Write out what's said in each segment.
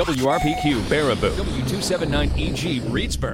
WRPQ Baraboo, W279EG Reedsburg.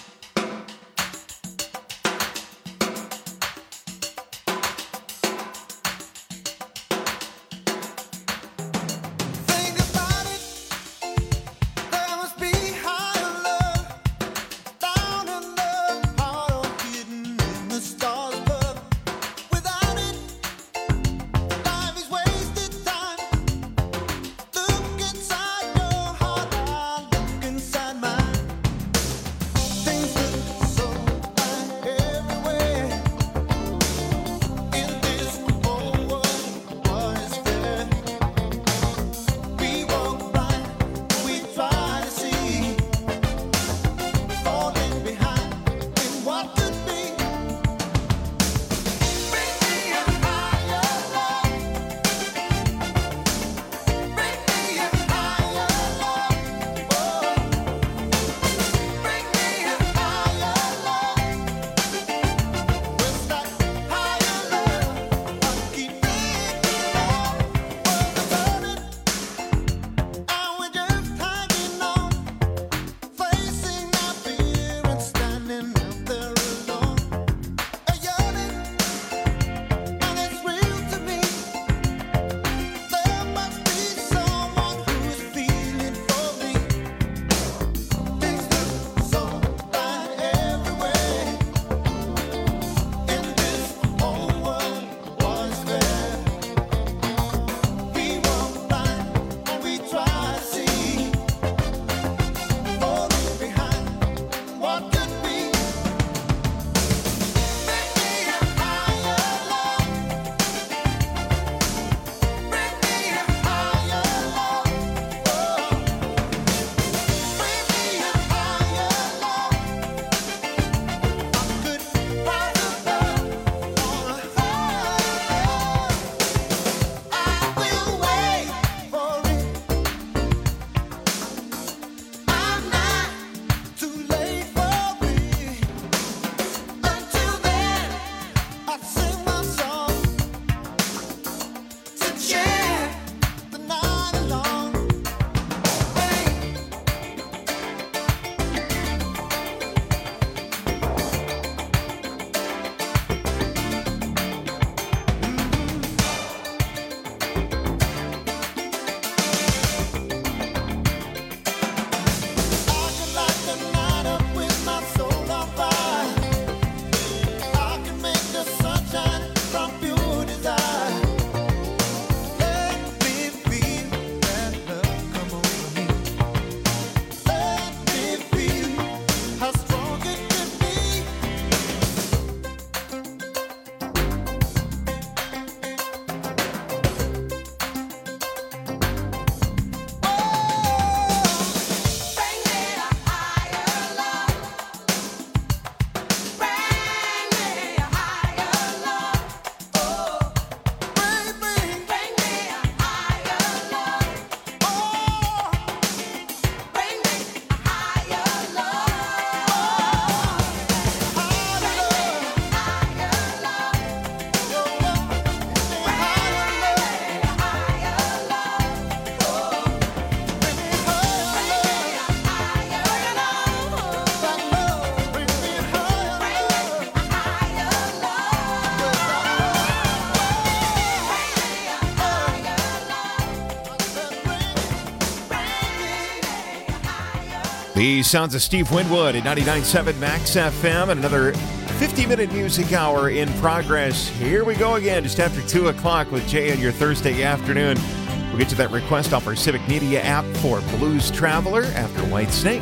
The sounds of Steve Winwood at 99.7 Max FM, and another 50-minute music hour in progress. Here we go again, just after 2 o'clock with Jay on your Thursday afternoon. We'll get to that request off our Civic Media app for Blues Traveler after White Snake.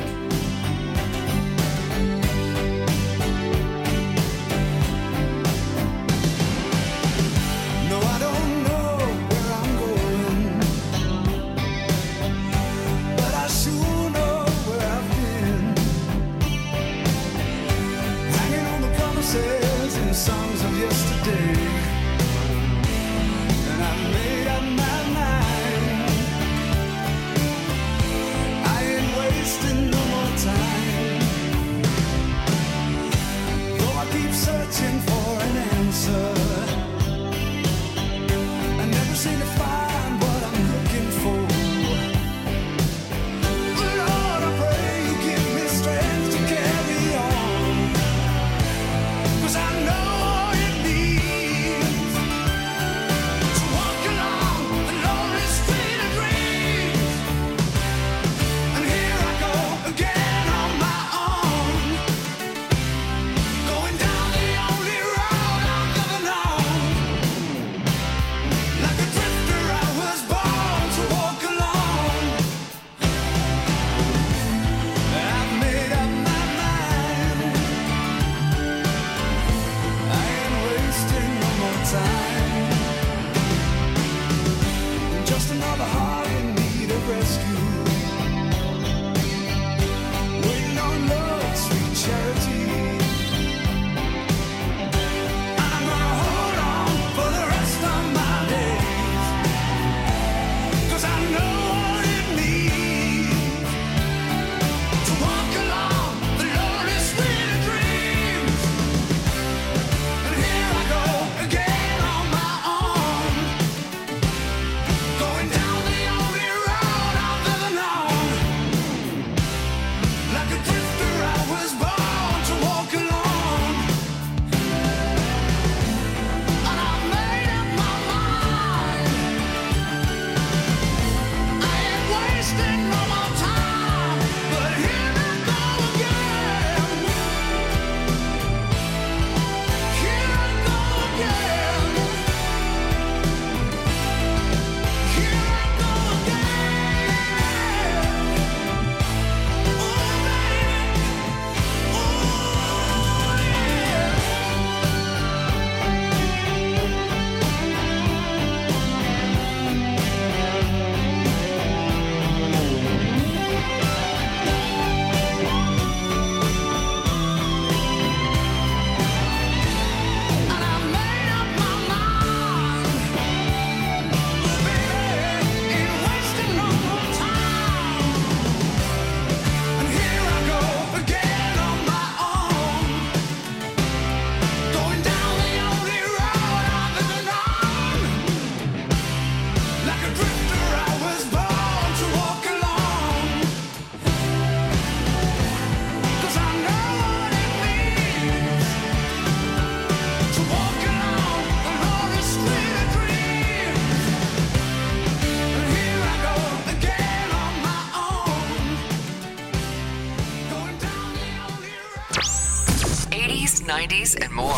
'90s and more.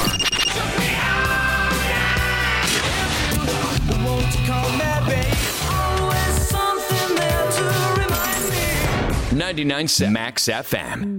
99.7 Max FM.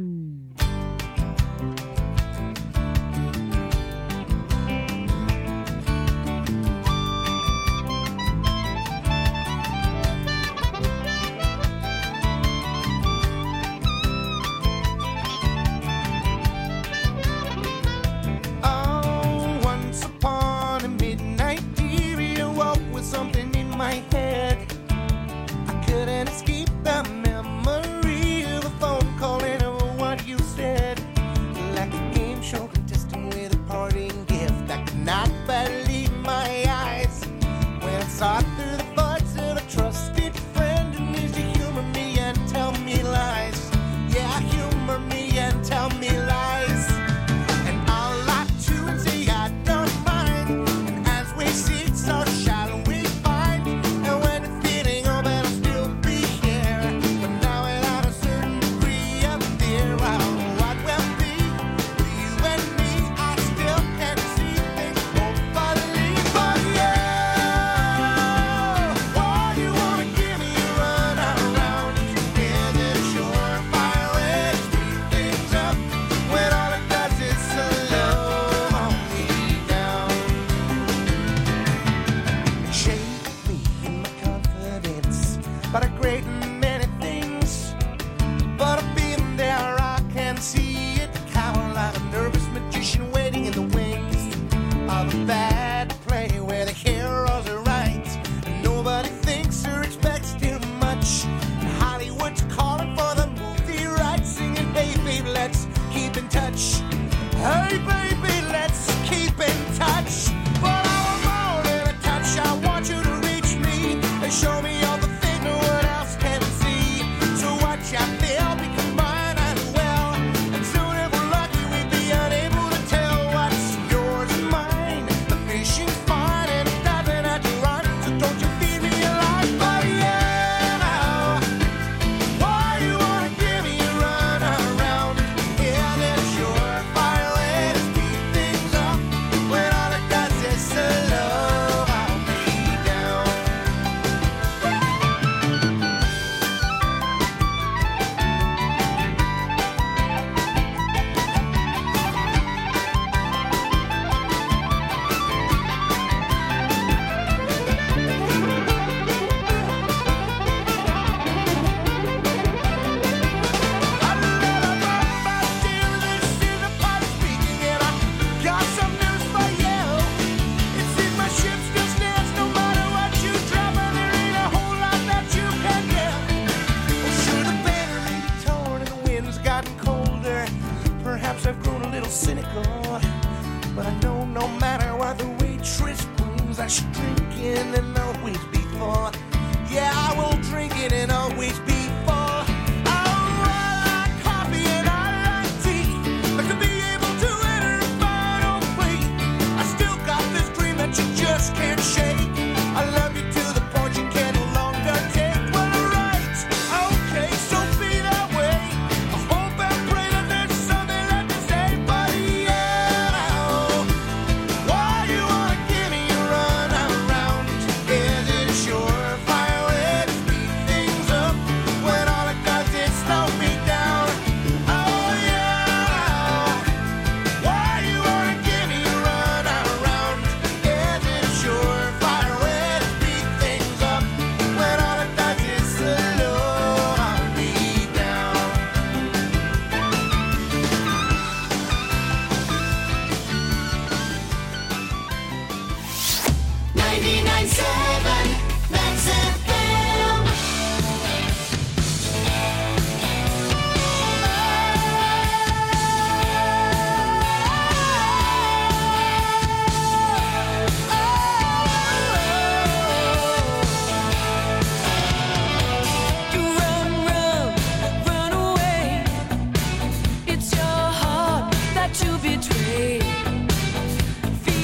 Feel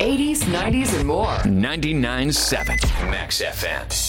80s, 90s, and more. 99.7 Max FM.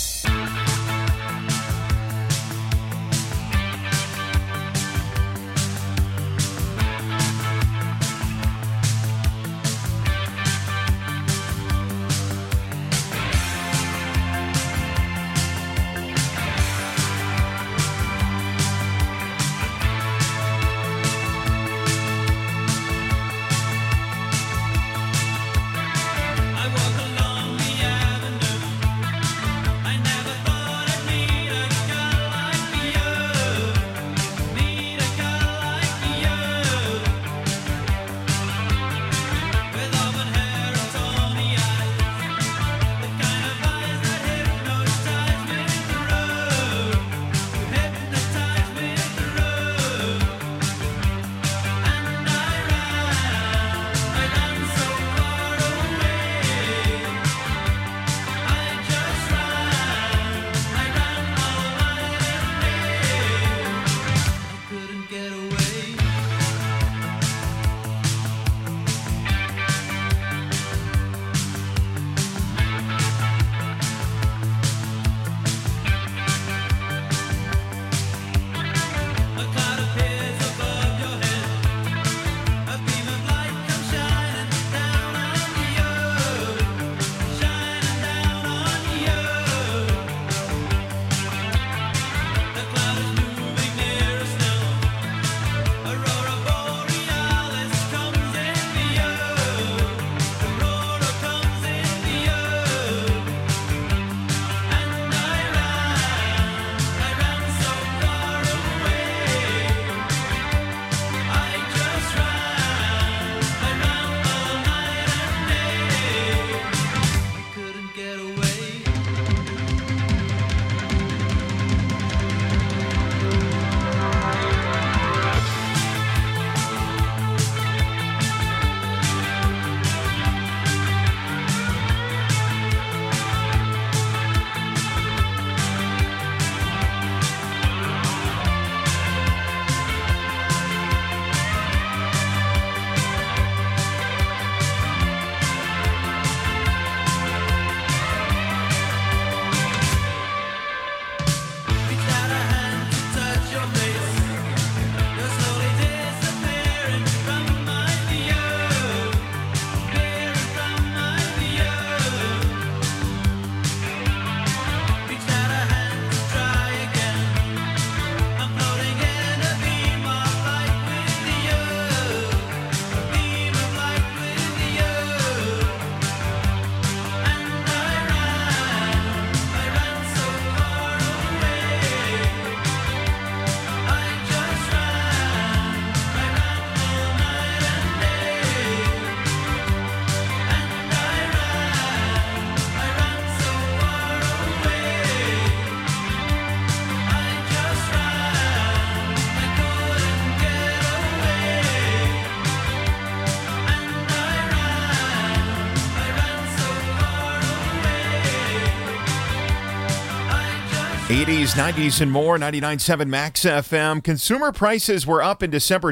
'80s, '90s, and more. 99.7 Max FM. Consumer prices were up in December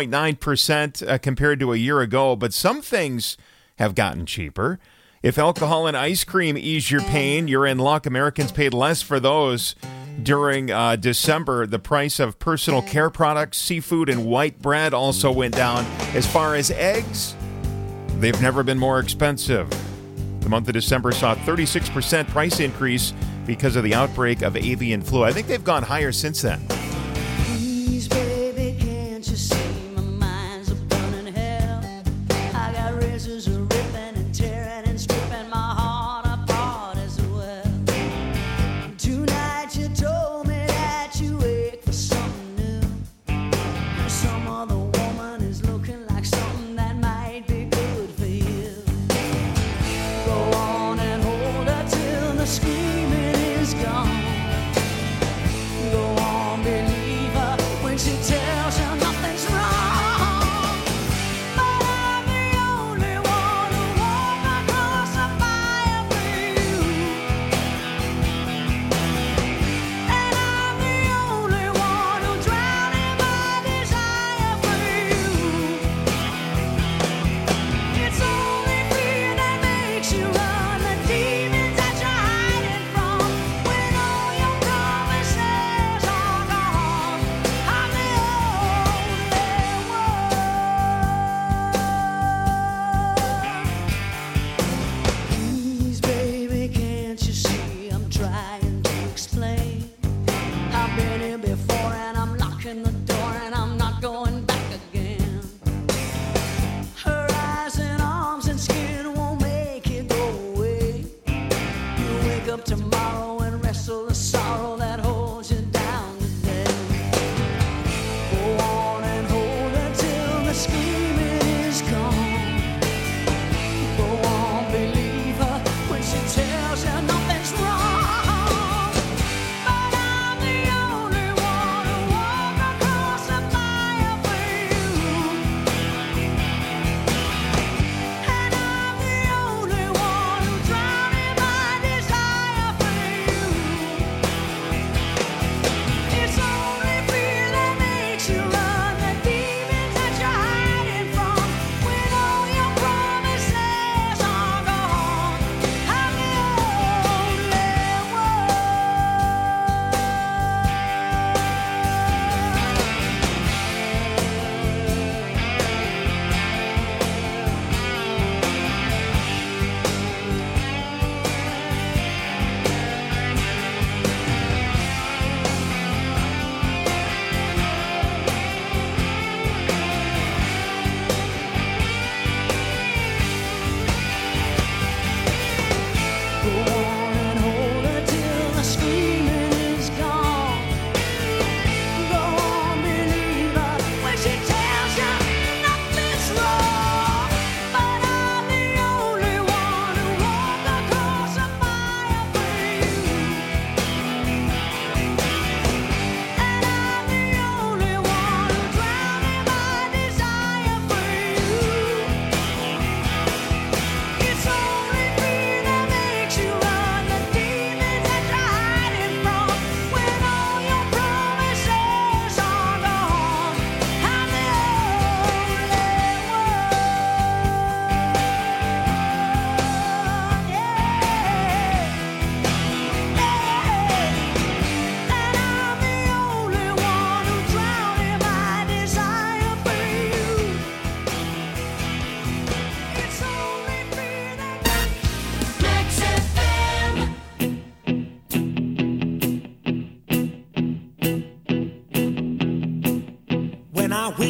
2.9% compared to a year ago, but some things have gotten cheaper. If alcohol and ice cream ease your pain, you're in luck. Americans paid less for those during December. The price of personal care products, seafood, and white bread also went down. As far as eggs, they've never been more expensive. The month of December saw a 36% price increase because of the outbreak of avian flu. I think they've gone higher since then. Please, baby, can't you see my mind's a burning hell? I got razors ripping and tearing and stripping my heart apart as well. Tonight you told me that you wait for something new. Some other woman is looking like something that might be good for you. Go on and hold her till the screaming is gone. Go on, baby.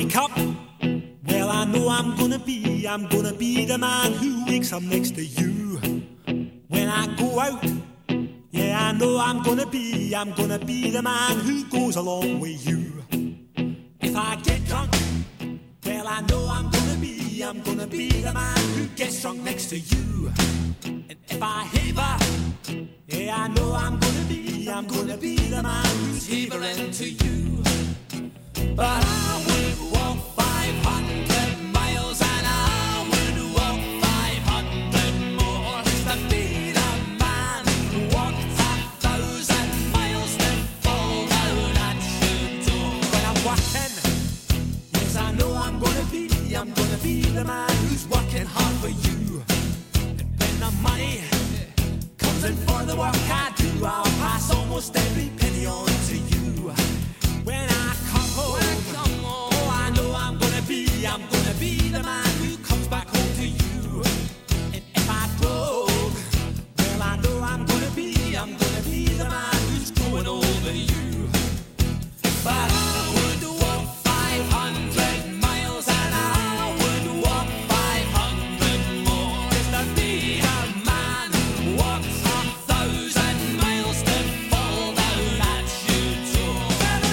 wake up, well, I know I'm gonna be the man who wakes up next to you. When I go out, yeah, I know I'm gonna be the man who goes along with you. If I get drunk, well, I know I'm gonna be the man who gets drunk next to you. And if I haver, yeah, I know I'm gonna be the man who's havering to you. But I would walk 500 miles and I would walk 500 more just to be the man who walked 1,000 miles to fall down at your door. When I'm working, yes, I know I'm gonna be the man who's working hard for you. And when the money comes in for the work I do, I'll pass almost every penny on to you. When I come home, oh, I know I'm gonna be the man who comes back home to you. And if I drove, well, I know I'm gonna be the man who's going over you. But I would walk 500 miles and I would walk 500 more just to be the man who walks 1,000 miles to fall down at your door.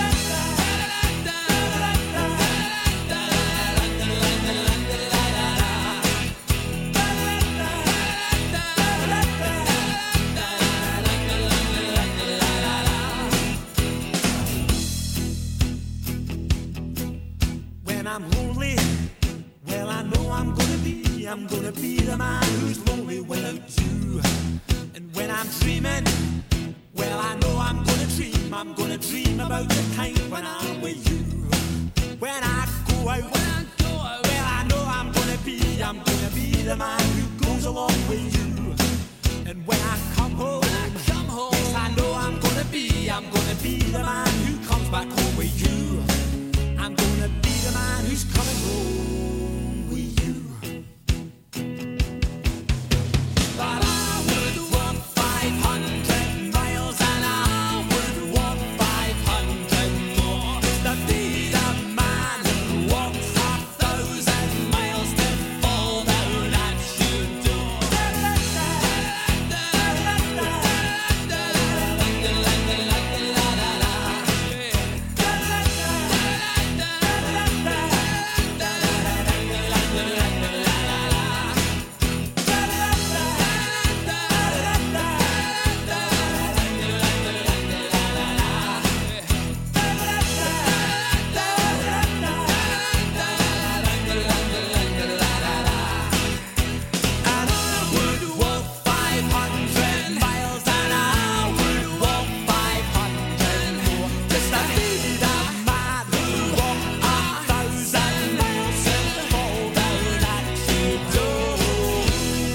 When I'm lonely, well, I know I'm gonna be the man who's lonely without you. And when I'm dreaming, well, I know I'm gonna dream about the time when I'm with you. When I go out, well, I know I'm gonna be the man who goes along with you. And when I come home, yes, I know I'm gonna be the man who comes back home with you. I'm gonna be the man who's coming home with you. But I would walk 500 miles and I would walk 500 more just to be the man who walks 1,000 miles to fall down at your door. And I would walk 500 miles and I would walk 500 more just to be the man who walked 1,000 miles and fall down at your door.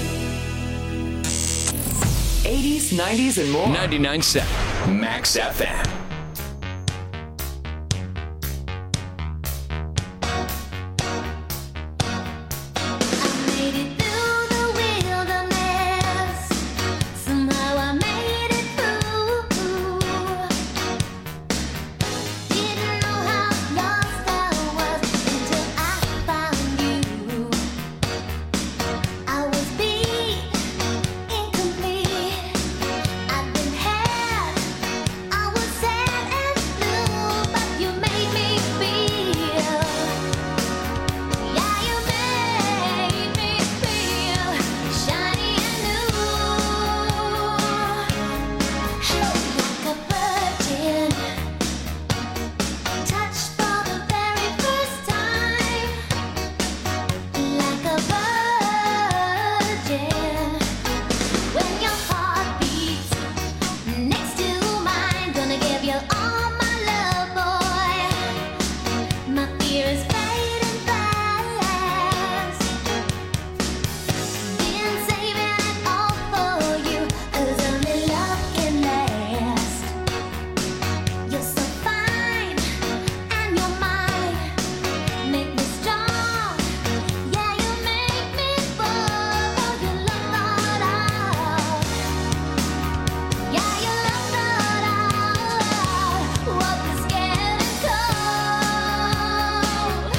80s, 90s, and more. 99.7 Max FM. I made it through the wilderness. Somehow I made it through. Didn't know how lost I was until I found you. I was beat, incomplete. I've been had. I was sad and blue, but you made me feel. Yeah, you made me feel shiny and new, like a virgin, touched for the very first time, like a virgin. When your heart beats next to mine, gonna give you all my love, boy. My fear is fading fast. Been saving it all for you, 'cause only love can last. You're so fine, and you're mine. Make me strong, yeah, you make me fall. You love thought out, yeah, you love thought out. What is getting cold?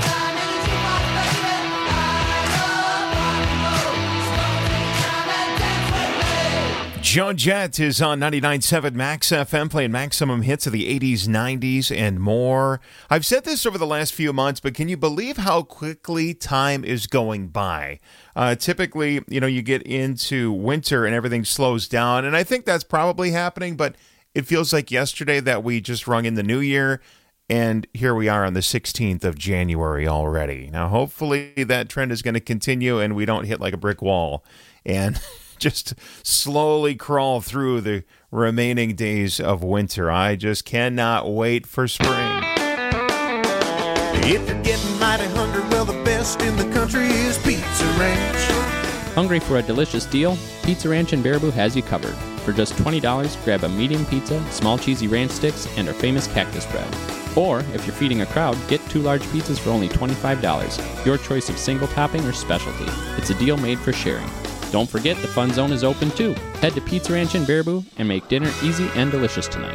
time in the jukebox, baby. I love rock and roll. So take time and dance with me. Joan Jett is on 99.7 Max FM, playing maximum hits of the 80s, 90s, and more. I've said this over the last few months, but can you believe how quickly time is going by? Typically, you get into winter and everything slows down, and I think that's probably happening, but it feels like yesterday that we just rung in the new year, and here we are on the 16th of January already. Now, hopefully that trend is going to continue and we don't hit like a brick wall and just slowly crawl through the remaining days of winter. I just cannot wait for spring. If you're getting mighty hungry, well, the best in the country is Pizza Ranch. Hungry for a delicious deal? Pizza Ranch in Baraboo has you covered. For just $20, grab a medium pizza, small cheesy ranch sticks, and our famous cactus bread. Or, if you're feeding a crowd, get 2 large pizzas for only $25. Your choice of single topping or specialty. It's a deal made for sharing. Don't forget the Fun Zone is open too. Head to Pizza Ranch in Baraboo and make dinner easy and delicious tonight.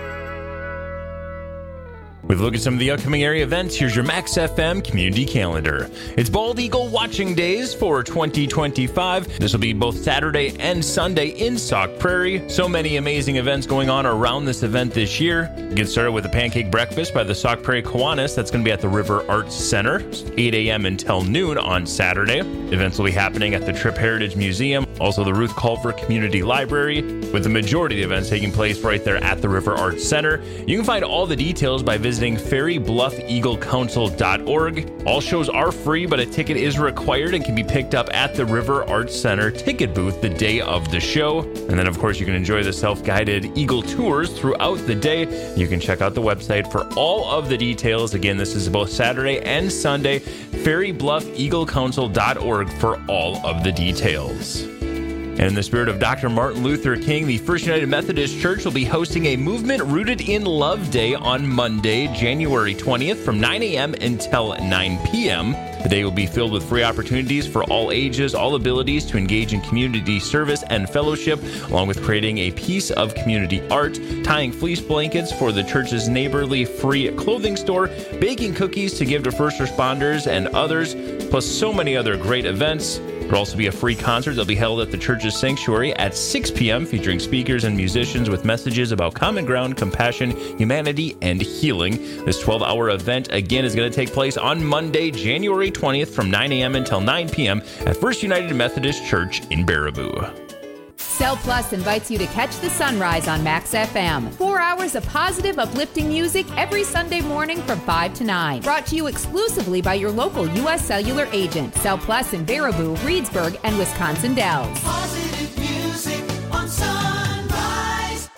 We've looked at some of the upcoming area events. Here's your Max FM community calendar. It's Bald Eagle Watching Days for 2025. This will be both Saturday and Sunday in Sauk Prairie. So many amazing events going on around this event this year. Get started with a pancake breakfast by the Sauk Prairie Kiwanis. That's going to be at the River Arts Center, 8 a.m. until noon on Saturday. Events will be happening at the Tripp Heritage Museum, also the Ruth Culver Community Library, with the majority of the events taking place right there at the River Arts Center. You can find all the details by visiting ferrybluffeaglecouncil.org. All shows are free, but a ticket is required and can be picked up at the River Arts Center ticket booth the day of the show. And then, of course, you can enjoy the self-guided Eagle tours throughout the day. You can check out the website for all of the details. Again, this is both Saturday and Sunday. ferrybluffeaglecouncil.org for all of the details. And in the spirit of Dr. Martin Luther King, the First United Methodist Church will be hosting a Movement Rooted in Love Day on Monday, January 20th from 9 a.m. until 9 p.m. The day will be filled with free opportunities for all ages, all abilities to engage in community service and fellowship, along with creating a piece of community art, tying fleece blankets for the church's neighborly free clothing store, baking cookies to give to first responders and others, plus so many other great events. There will also be a free concert that will be held at the church's sanctuary at 6 p.m., featuring speakers and musicians with messages about common ground, compassion, humanity, and healing. This 12-hour event, again, is going to take place on Monday, January 20th from 9 a.m. until 9 p.m. at First United Methodist Church in Baraboo. Cell Plus invites you to catch the sunrise on Max FM. 4 hours of positive, uplifting music every Sunday morning from 5 to 9. Brought to you exclusively by your local U.S. Cellular agent. Cell Plus in Baraboo, Reedsburg, and Wisconsin Dells. Positive music on Sunrise.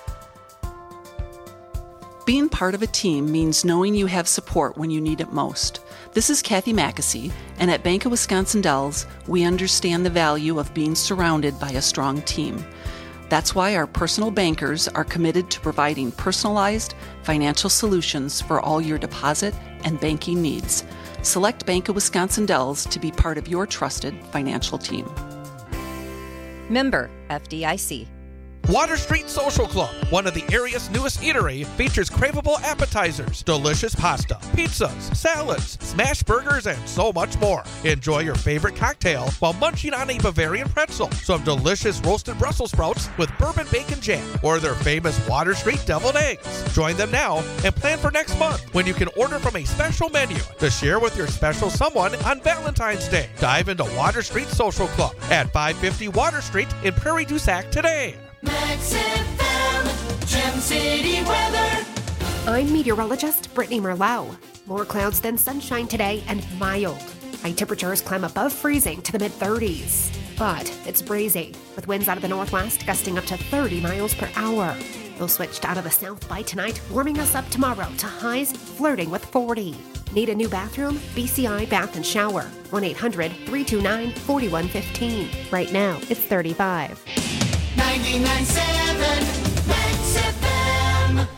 Being part of a team means knowing you have support when you need it most. This is Kathy Mackesy, and at Bank of Wisconsin Dells, we understand the value of being surrounded by a strong team. That's why our personal bankers are committed to providing personalized financial solutions for all your deposit and banking needs. Select Bank of Wisconsin Dells to be part of your trusted financial team. Member FDIC. Water Street Social Club, one of the area's newest eatery, features craveable appetizers, delicious pasta, pizzas, salads, smash burgers, and so much more. Enjoy your favorite cocktail while munching on a Bavarian pretzel, some delicious roasted Brussels sprouts with bourbon bacon jam, or their famous Water Street deviled eggs. Join them now and plan for next month when you can order from a special menu to share with your special someone on Valentine's Day. Dive into Water Street Social Club at 550 Water Street in Prairie du Sac today. Max FM, Gem City weather. I'm meteorologist Brittany Merlot. More clouds than sunshine today and mild. High temperatures climb above freezing to the mid-30s. But it's breezy, with winds out of the northwest gusting up to 30 miles per hour. They'll switch out of the south by tonight, warming us up tomorrow to highs flirting with 40. Need a new bathroom? BCI Bath and Shower. 1-800-329-4115. Right now, it's 35. 99.7 Max FM.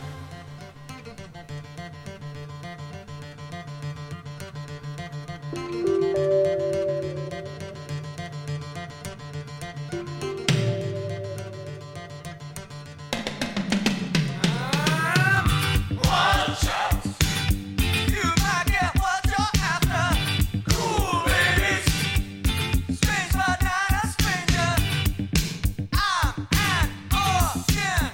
Watch out. You might get what you're after. Cool babies. Strange but not a stranger. I'm an orphan.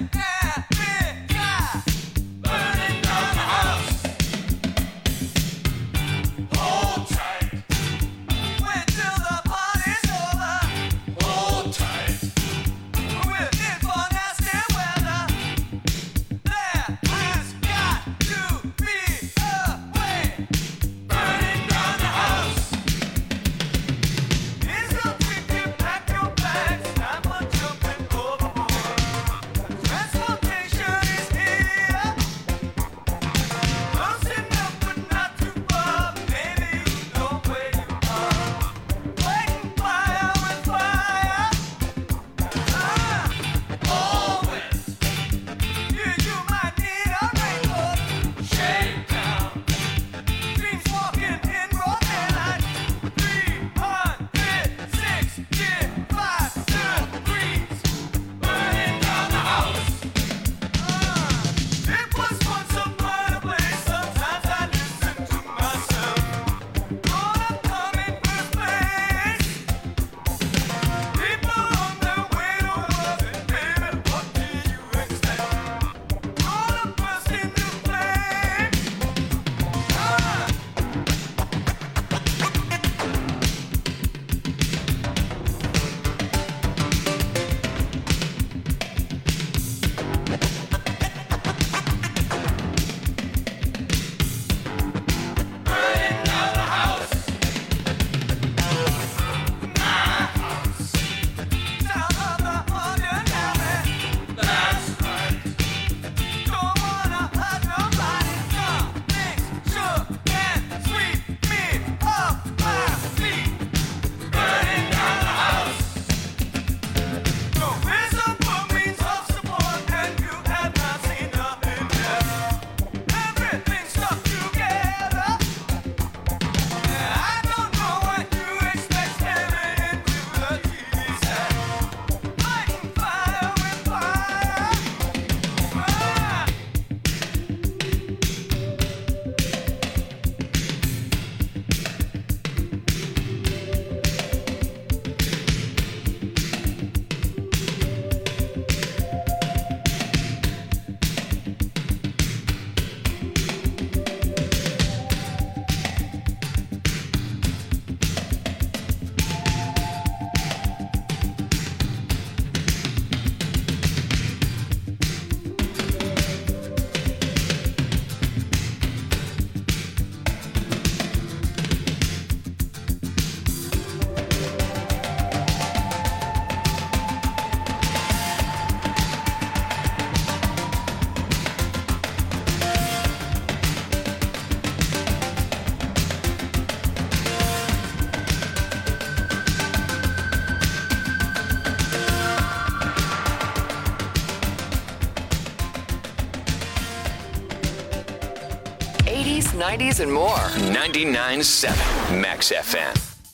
80s, 90s, and more. 99.7 Max FM.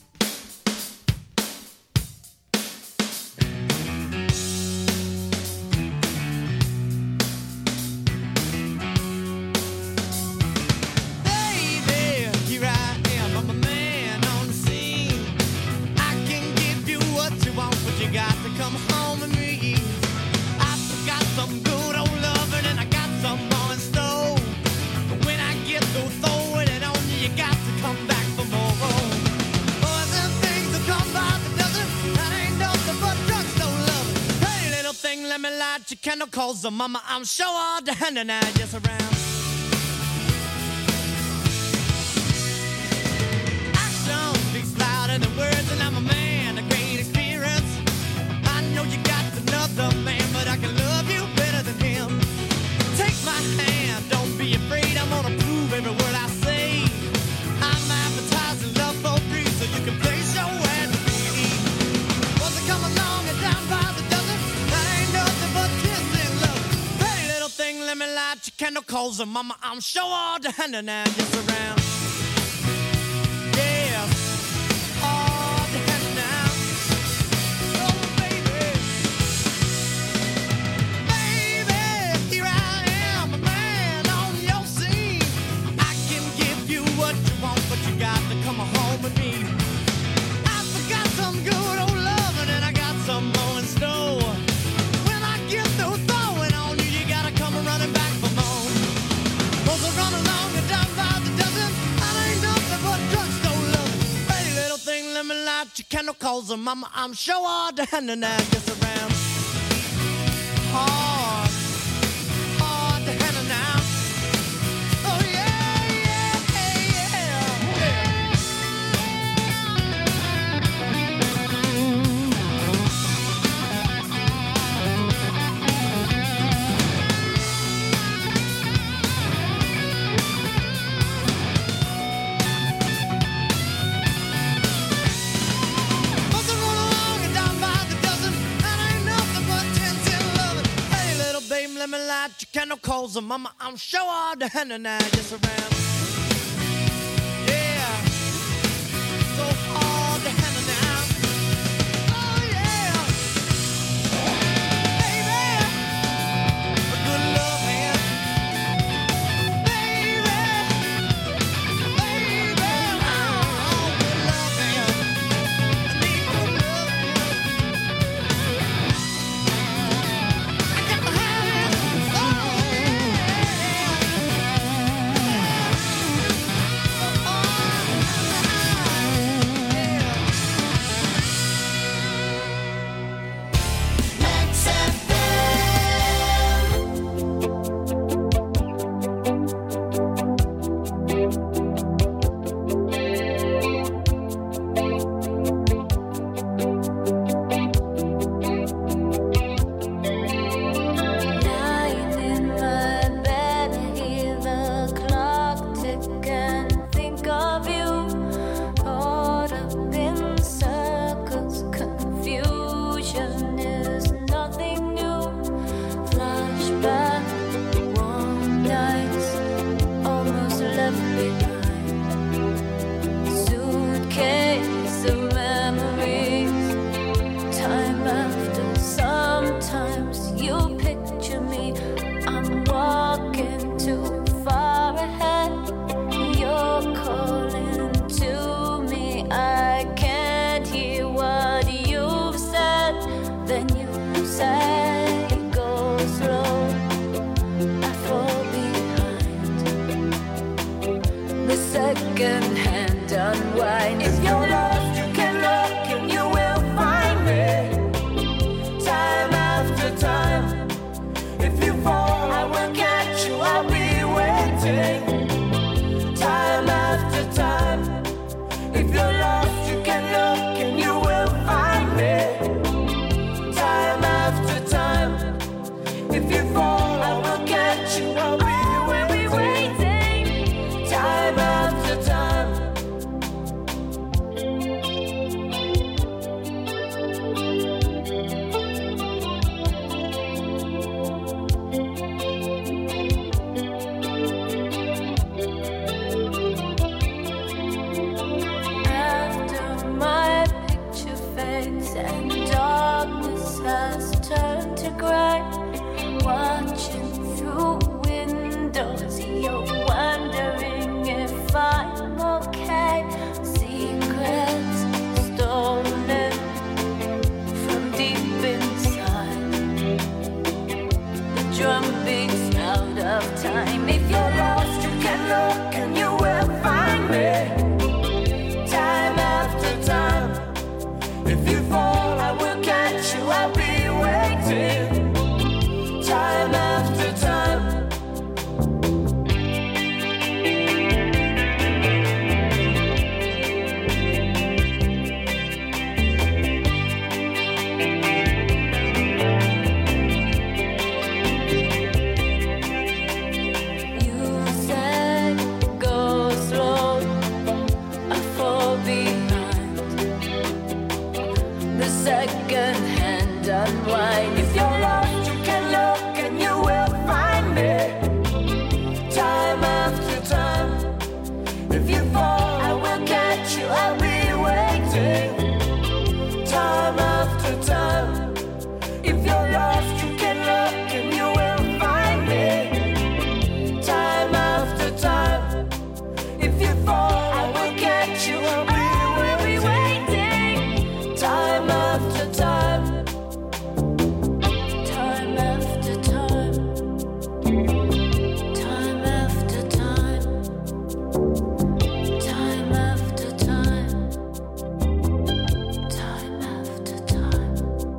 Chemicals, so mama, I'm sure all the hand and I just around. Action speaks louder than words, and I'm a man of great experience. I know you got another man, but I can love you better than him. Take my hand, don't be afraid, I'm gonna prove every word I say. I'm advertising love for free, so you can place your ad to me. Once I come along and down by the dozen, that ain't nothing but kissing love. Pretty little thing, let me light your candle coals, and mama, I'm sure all the hand and I just around. Yeah, all the hand now. Oh, baby. Baby, here I am, a man on your scene. I can give you what you want, but you got to come home with me. I forgot some good old loving, and I got some more in store. When I get through throwing on you, you gotta come running back for more. Those are run along and down by the dozen. I ain't nothing but drugstore love. Pretty little thing, let me light your candle calls, and mama, I'm sure all the hand and I gets around. Hard, hard the hand and now. Oh yeah, yeah, yeah. Must have run along and down by the dozen. That ain't nothing but 10 loving. Hey, little babe, let me light your candle coals, and mama, I'm sure all the hand and I just around. Yeah, so hard to handle now. Oh yeah, baby, a good love hand, baby, baby, oh, good love hand. I need good love hand. I got to have it. Oh Max Lying in my bed, hear the clock tick and think of you. Caught up in circles, confusion is nothing new. Flashback, warm nights, almost left behind. Suitcase of memories. Time after, sometimes you picture me. I'm walking too far ahead. You're calling to me. I can't hear what you've said. Then you say, go slow. I fall behind. The second hand unwind. If you're lost, you can look and you will find me. Time after time. If you fall, I will catch you. I'll be waiting. Time after time. If you're lost, you can look and you will find me. Time after time. If you fall, I will catch you. I'll be waiting. Time after time. cry, watching through windows. You're wondering if I'm okay. Secrets stolen from deep inside. The drum beats out of time. If you're lost, you can look and you will find me. Time after time. If you fall, I will catch you. I'll be waiting. Time after time. You said go slow, I fall behind. The second hand unwind. If you're lost, you can look and you will find me. Time after time. If you fall, I will catch you. I'll be waiting. Time after time. If you're lost, you can look and you will find me. Time after time. If you fall, I will catch you. I will be waiting. Time after time. Time after time. Time after time. Time after time. Time after time.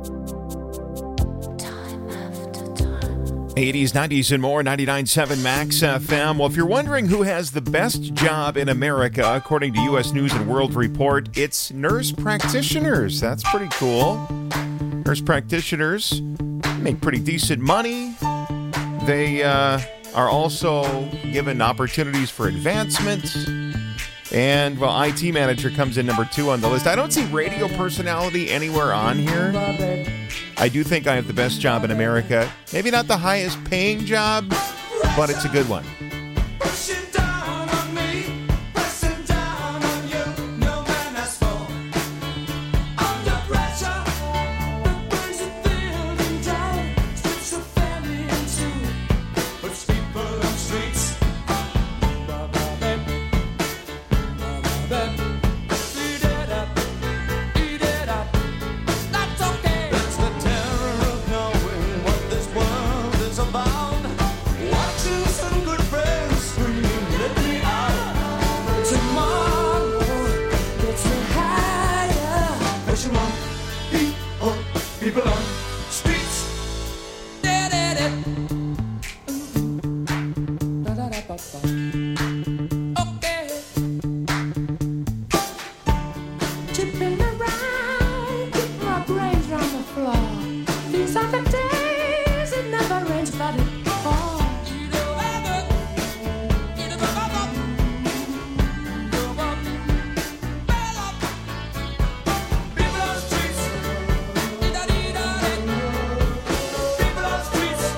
Time after time. 80s, 90s, and more, 99.7 Max FM. Well, if you're wondering who has the best job in America, according to U.S. News and World Report, it's nurse practitioners. That's pretty cool. Nurse practitioners make pretty decent money. They are also given opportunities for advancement. And, well, IT manager comes in number 2 on the list. I don't see radio personality anywhere on here. I do think I have the best job in America. Maybe not the highest paying job, but it's a good one. Pushing down on me, pressing down on you. No man has fallen under pressure. The burns are filled and down. Strips the family in two. Puts people on streets. Eat it up, eat it up. That's okay. That's the terror of knowing what this world is about. Watching some good friends screaming, let me out. Tomorrow gets me higher. Pushing on people on streets. Okay. Tipping around, keep my brains on the floor. These are the days it never rains, but it falls. People on streets. People on streets.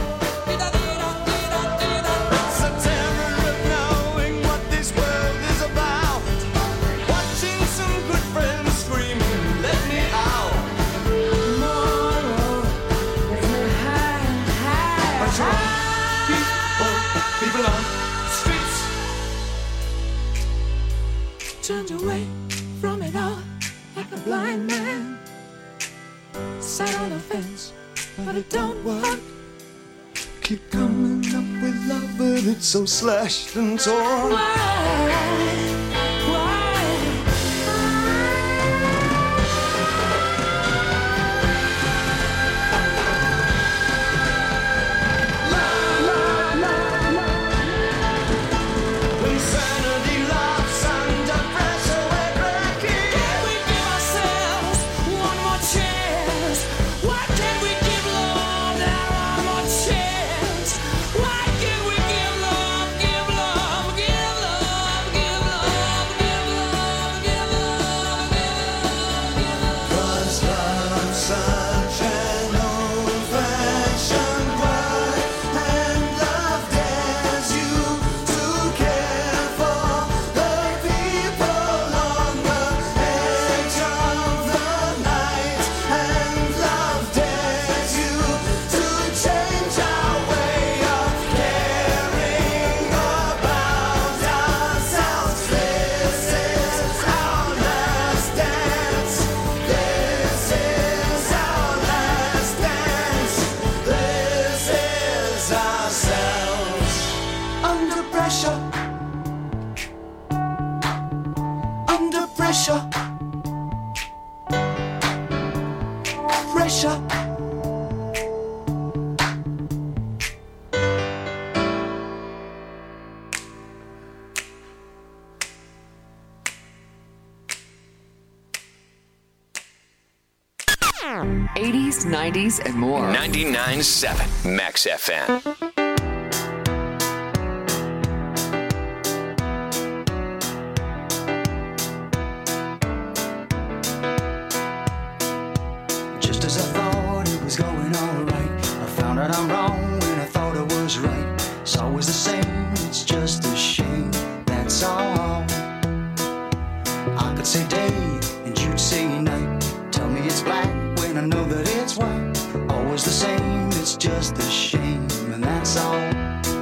It's the terror of knowing what this world is about. Watching some good friends screaming, let me out. Tomorrow, let me high. People on streets. Turned away from it all like a blind man. Sat on a fence, but it don't work. Keep coming up with love, but it's so slashed and torn. Why? Insanity loves under pressure, we're breaking. Can we give ourselves one more chance? Why can't we give love now one more chance? Why can't we give love, give love, give love, give love? Pressure. Pressure. '80s, '90s, and more. 99.7 Max FM. Just as I thought it was going alright, I found out I'm wrong when I thought I was right. It's always the same, it's just a shame, that's all. I could say day and you'd say night. Tell me it's black when I know that it's white. Always the same, it's just a shame, and that's all.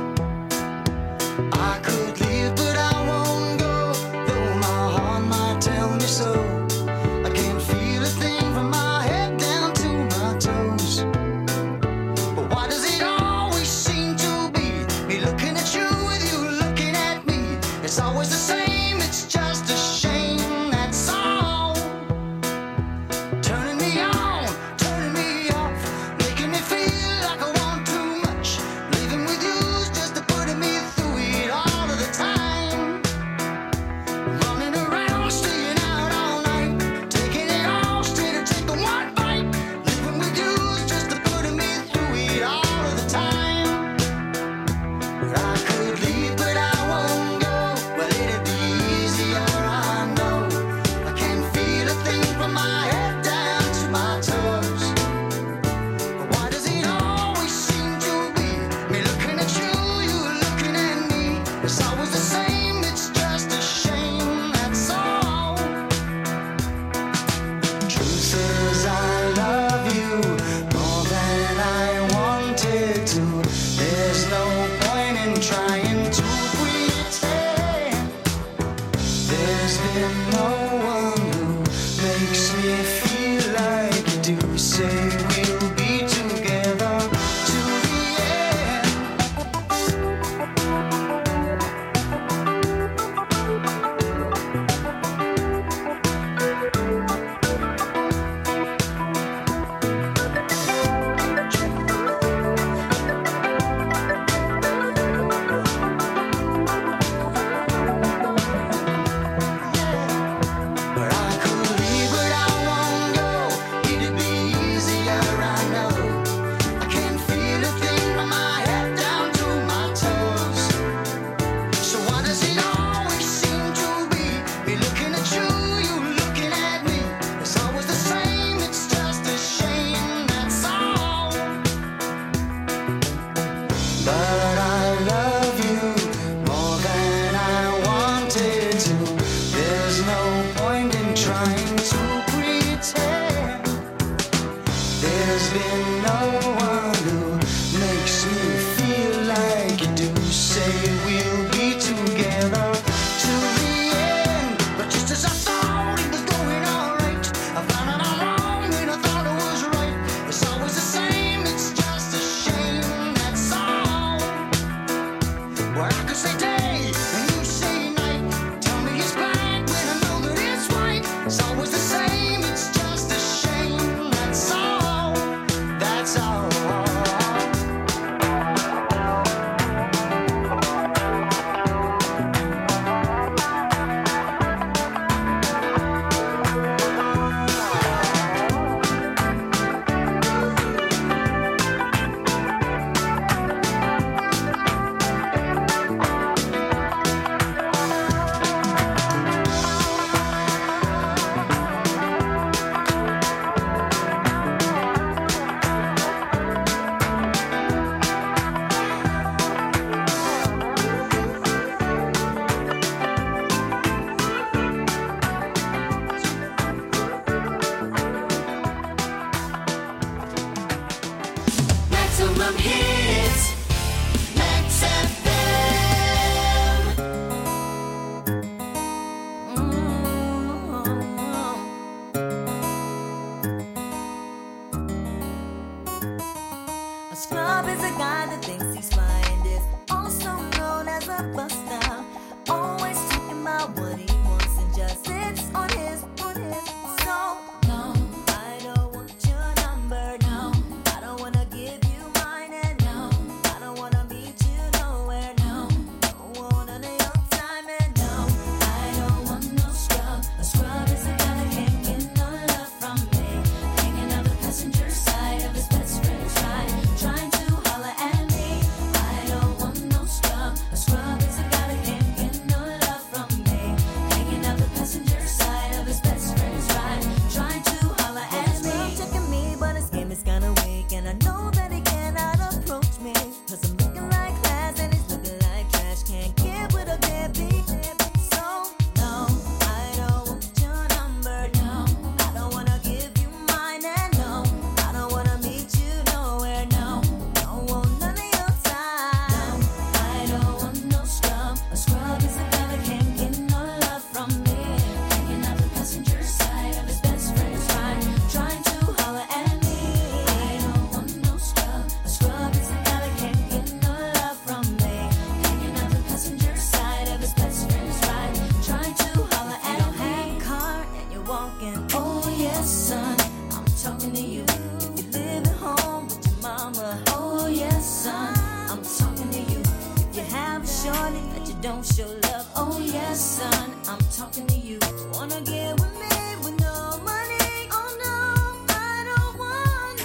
I could leave, but I won't go, though my heart might tell me so. I can't feel a thing from my head down to my toes. But why does it always seem to be me looking at you with you looking at me? It's always the same, it's just a shame, that's all. Turning me on, turning me off, making me feel like I want too much. Living with you's just putting me through it all of the time. Running around, staying out all night, taking it all straight or taking one bite. Living with you's just putting me through it all of the time. But I could leave, but I won't go. Well, it'd be easier, I know. I can't feel a thing from my head down to my toes. But why does it always seem to be me looking at you, you looking at me? It's always the same, it's just a shame, that's all. Truth is I love you more than I wanted to. There's no point in trying to pretend. There's been no one who makes me feel like you do. Say we'll be together to the end. But I could leave, but I won't go. It'd be easier, I know. I can't feel a thing from my head down to my toes. So why does it always seem to be me looking at you, you looking at me? It's always the same, it's just a shame, that's all. But I love you more than I wanted to. There's no point in trying to pretend. There's been no one who makes me feel like you do. Say we'll be together to the end. But just as I thought it was going alright, I found out I'm wrong when I thought it was right. It's always the same, it's just a shame, that's all. Where I could say day and you say night. Tell me it's black when I know that it's white. It's always the same, it's just a shame, that's all. That's all. Maximum hits, Max FM. A scrub is a guy that thinks he's fly and is also known as a buster. Always talking about what he wants and just sits on his son, I'm talking to you. Wanna get with me with no money? Oh no, I don't want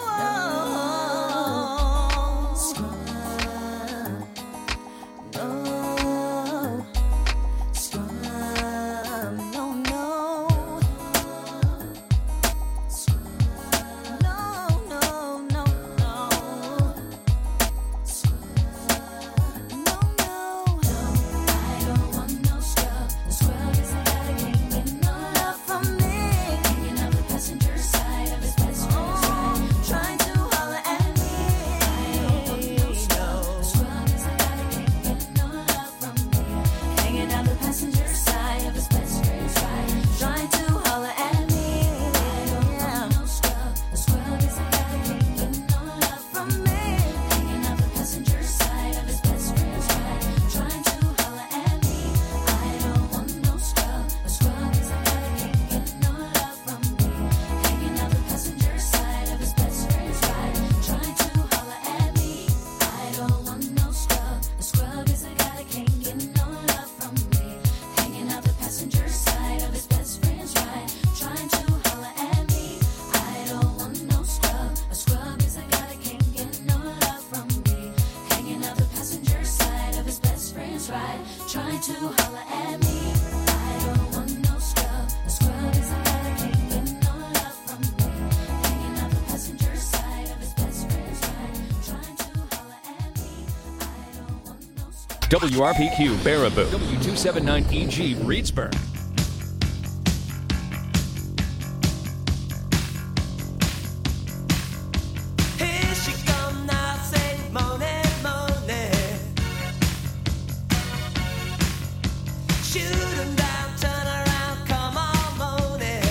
no scrub. No scrub. No, no. Scrub. No, no, no, no. Trying to holler at me. I don't want no scrub. A scrub is a guy that can't get no love from me. Hanging out the passenger side of his best friend's ride. Trying to holler at me. I don't want no scrub. WRPQ Baraboo. W279EG Reedsburg.